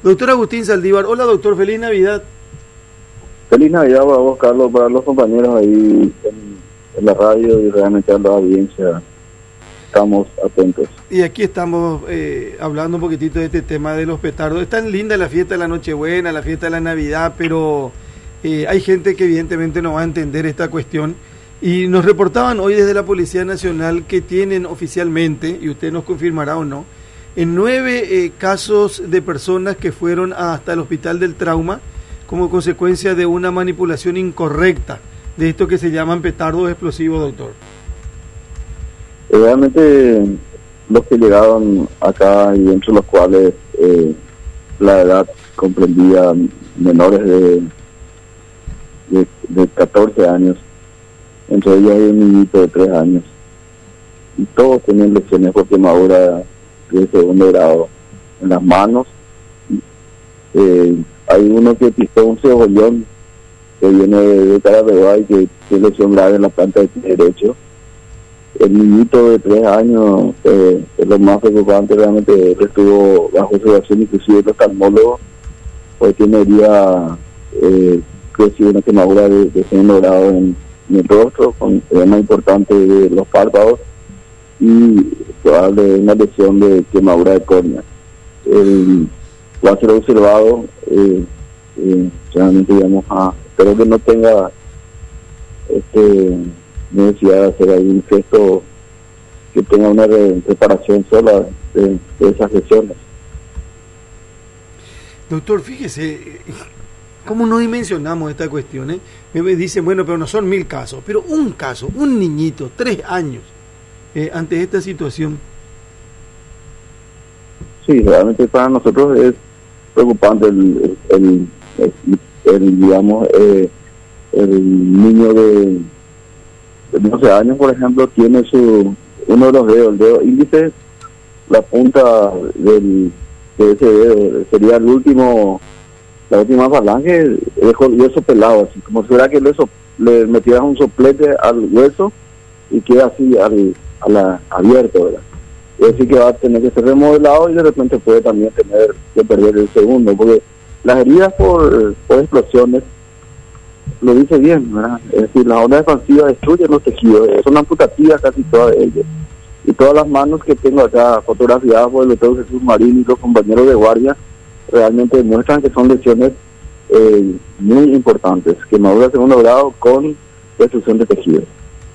Doctor Agustín Saldívar, hola doctor, feliz Navidad. Feliz Navidad para vos, Carlos, para los compañeros ahí en la radio y realmente a la audiencia. Estamos atentos. Y aquí estamos hablando un poquitito de este tema de los petardos. Es tan linda la fiesta de la Nochebuena, la fiesta de la Navidad, pero hay gente que evidentemente no va a entender esta cuestión. Y nos reportaban hoy desde la Policía Nacional que tienen oficialmente, y usted nos confirmará o no, en 9 casos de personas que fueron hasta el Hospital del Trauma como consecuencia de una manipulación incorrecta de esto que se llaman petardos explosivos, doctor. Realmente los que llegaron acá y entre los cuales la edad comprendía menores de 14 años, entre ellos hay un niñito de 3 años, y todos tienen lesiones por quemadura de segundo grado en las manos. Hay uno que pisó un cebollón que viene de Carapeguá y que tiene lesión grave en la planta del pie derecho. El niñito de 3 años es lo más preocupante, realmente él estuvo bajo observación inclusive el oftalmólogo, porque tiene herida, crecido una quemadura de segundo grado en el rostro, con edema importante de los párpados y probable una lesión de quemadura de córnea. Va a ser observado, realmente digamos, espero que no tenga necesidad de hacer ahí un gesto que tenga una preparación sola de esas lesiones. Doctor, fíjese, ¿cómo no dimensionamos esta cuestión? Me dicen, bueno, pero no son 1000 casos, pero un caso, un niñito, 3 años, ante esta situación. Sí, realmente para nosotros es preocupante digamos, el niño de 12 años, por ejemplo, tiene uno de los dedos, el dedo índice, la punta de ese dedo sería la última falange, dejó el hueso pelado, así como si fuera que le metieras un soplete al hueso y queda así abierto, ¿verdad? Es decir, que va a tener que ser remodelado y de repente puede también tener que perder el segundo, porque las heridas por explosiones, lo dice bien, ¿verdad? Es decir, las ondas expansivas destruyen los tejidos, son amputativas casi todas ellas. Y todas las manos que tengo acá fotografiadas por el doctor Jesús Marín y los compañeros de guardia realmente demuestran que son lesiones muy importantes, quemadura de segundo grado con destrucción de tejidos.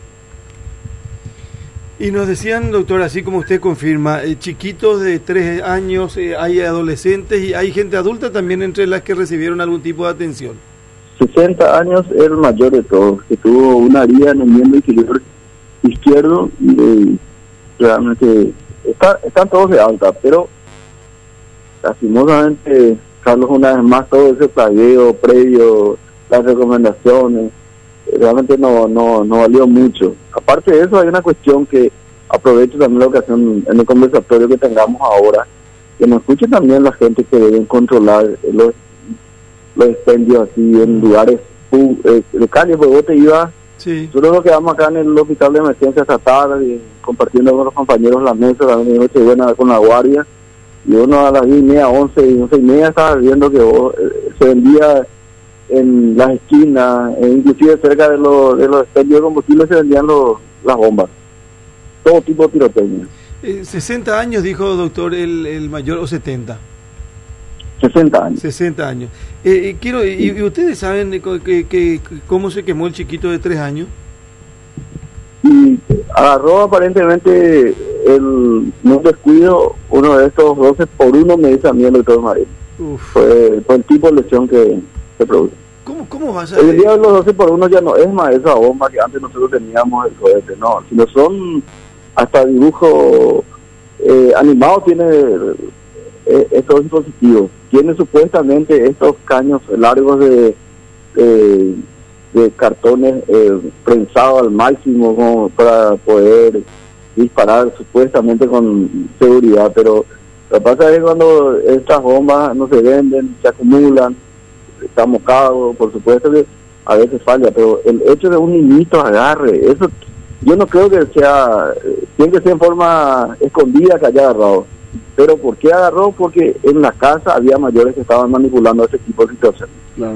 Y nos decían, doctor, así como usted confirma, chiquitos de 3 años, hay adolescentes y hay gente adulta también entre las que recibieron algún tipo de atención. 60 años es el mayor de todos, que tuvo una herida en el miembro inferior izquierdo y realmente están todos de alta, pero lastimosamente, Carlos, una vez más todo ese plagueo previo, las recomendaciones, realmente no valió mucho. Aparte de eso, hay una cuestión que aprovecho también la ocasión en el conversatorio que tengamos ahora, que nos escuche también la gente que deben controlar los expendios así en lugares de calle, porque vos te ibas, sí. Nosotros nos quedamos acá en el hospital de emergencia esta tarde, compartiendo con los compañeros la mesa, la noche buena con la guardia, y uno a las 10:30, 11:30 estaba viendo que se vendía en las esquinas, inclusive cerca de los expendios de combustible se vendían las bombas, todo tipo de pirotecnia. 60 años, dijo doctor, el mayor, o 70. 60 años. 60 años. ¿Y ustedes saben cómo se quemó el chiquito de 3 años? Y agarró aparentemente un descuido, uno de estos 12x1, me dice a mí el doctor Marín. Fue el tipo de lesión que se produce. ¿Cómo vas a ver? El día de los 12x1 ya no es más esa bomba que antes nosotros teníamos el cohete, no, sino son hasta dibujo animado tiene estos dispositivos. Tiene supuestamente estos caños largos de cartones prensados al máximo como para poder disparar supuestamente con seguridad, pero lo que pasa es que cuando estas bombas no se venden, se acumulan, está mojado, por supuesto que a veces falla, pero el hecho de un niñito agarre, eso yo no creo que sea, tiene que ser en forma escondida que haya agarrado. Pero ¿por qué agarró? Porque en la casa había mayores que estaban manipulando ese tipo de situaciones. Claro.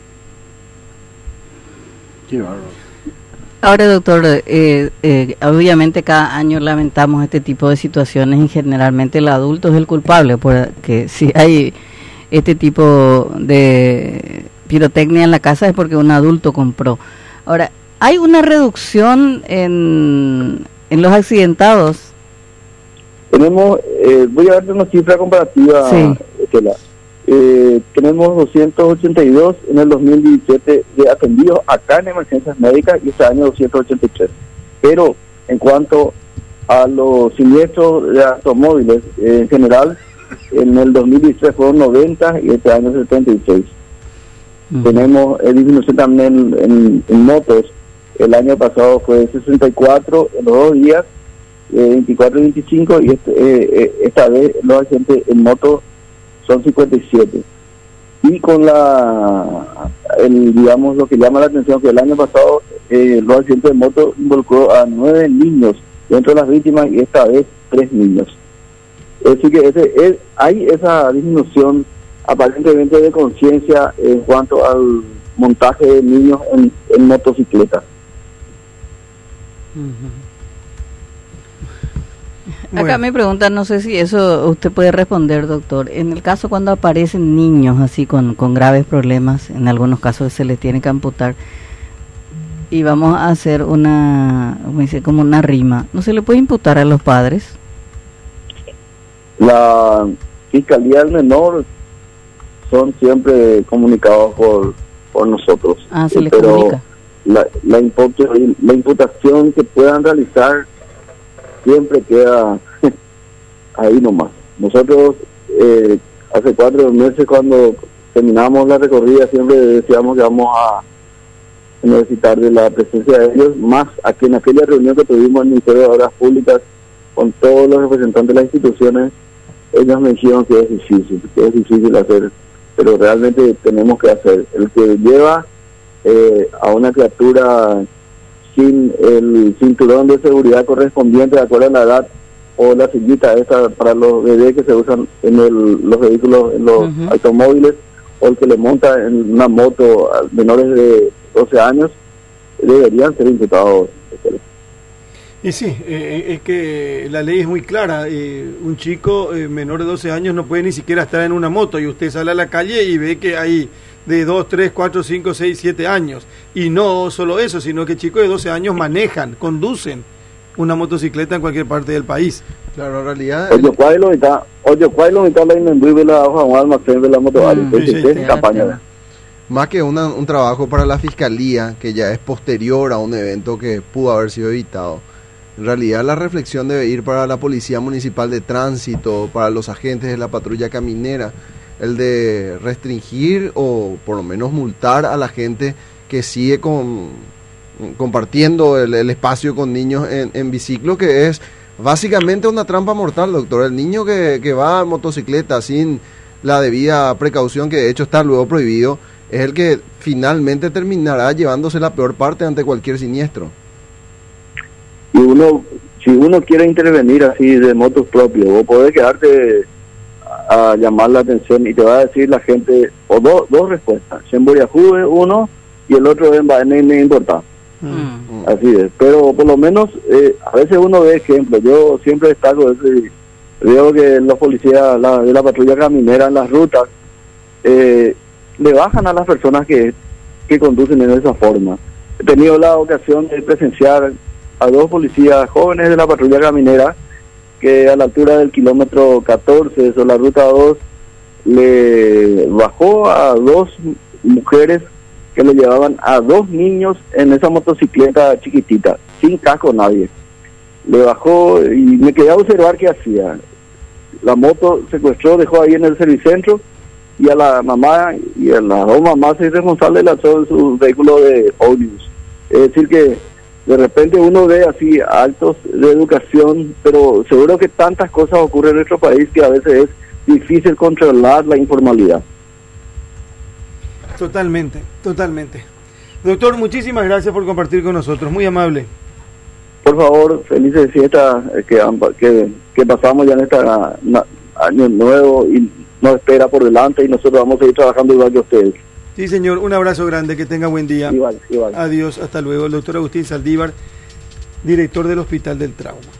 Qué bárbaro. Ahora, doctor, obviamente cada año lamentamos este tipo de situaciones y generalmente el adulto es el culpable, porque si hay este tipo de pirotecnia en la casa es porque un adulto compró. Ahora, ¿hay una reducción en los accidentados? Tenemos, voy a darte una cifra comparativa, Sí. Estela. Tenemos 282 en el 2017 de atendidos acá en emergencias médicas y este año 283. Pero en cuanto a los siniestros de automóviles, en general, en el 2016 fueron 90 y este año 76. Tenemos disminución también en motos. El año pasado fue 64 en los 2 días, 24 y 25, y esta vez los accidentes en moto son 57. Y con digamos, lo que llama la atención, que el año pasado los accidentes de moto involucró a 9 niños dentro de las víctimas y esta vez 3 niños. Es decir, que hay esa disminución aparentemente de conciencia en cuanto al montaje de niños en motocicletas. Acá Bueno. me preguntan, no sé si eso usted puede responder, doctor. En el caso cuando aparecen niños así con graves problemas, en algunos casos se les tiene que amputar, y vamos a hacer como una rima, ¿no se le puede imputar a los padres? La Fiscalía del Menor son siempre comunicados por nosotros. Se les pero comunica. la imputación que puedan realizar siempre queda ahí nomás. Nosotros hace 4 meses, cuando terminamos la recorrida, siempre decíamos que vamos a necesitar de la presencia de ellos, más aquí en aquella reunión que tuvimos en el Ministerio de Obras Públicas con todos los representantes de las instituciones. Ellos me dijeron que es difícil hacer, pero realmente tenemos que hacer. El que lleva a una criatura sin el cinturón de seguridad correspondiente de acuerdo a la edad, o la sillita esta para los bebés que se usan en los vehículos, en los automóviles, o el que le monta en una moto a menores de 12 años, deberían ser imputados. Y sí, es que la ley es muy clara. Un chico menor de 12 años no puede ni siquiera estar en una moto, y usted sale a la calle y ve que hay de 2, 3, 4, 5, 6, 7 años. Y no solo eso, sino que chicos de 12 años conducen una motocicleta en cualquier parte del país. Claro, en realidad... Campaña. Más que un trabajo para la fiscalía, que ya es posterior a un evento que pudo haber sido evitado. En realidad la reflexión debe ir para la Policía Municipal de Tránsito, para los agentes de la patrulla caminera, el de restringir o por lo menos multar a la gente que sigue compartiendo el espacio con niños en biciclo, que es básicamente una trampa mortal, doctor. El niño que va en motocicleta sin la debida precaución, que de hecho está luego prohibido, es el que finalmente terminará llevándose la peor parte ante cualquier siniestro. Y si uno quiere intervenir así de motos propios, vos podés quedarte a llamar la atención y te va a decir la gente, o dos respuestas: Shemboriajú es uno y el otro es me importa. Así es, pero por lo menos a veces uno ve ejemplos. Yo siempre destaco eso y veo que los policías de la patrulla caminera en las rutas le bajan a las personas que conducen en esa forma. He tenido la ocasión de presenciar a 2 policías jóvenes de la patrulla caminera que a la altura del kilómetro 14 sobre la ruta 2 le bajó a 2 mujeres que le llevaban a 2 niños en esa motocicleta chiquitita, sin casco nadie. Le bajó y me quedé a observar qué hacía. La moto secuestró, dejó ahí en el servicentro, y a la mamá y a las 2 mamás irresponsables lanzó en su vehículo de ómnibus. Es decir que de repente uno ve así actos de educación, pero seguro que tantas cosas ocurren en nuestro país que a veces es difícil controlar la informalidad. Totalmente. Doctor, muchísimas gracias por compartir con nosotros, muy amable. Por favor, felices fiestas que pasamos ya en esta año nuevo y nos espera por delante y nosotros vamos a seguir trabajando igual que ustedes. Sí, señor, un abrazo grande, que tenga buen día. Igual. Adiós, hasta luego. El doctor Agustín Saldívar, director del Hospital del Trauma.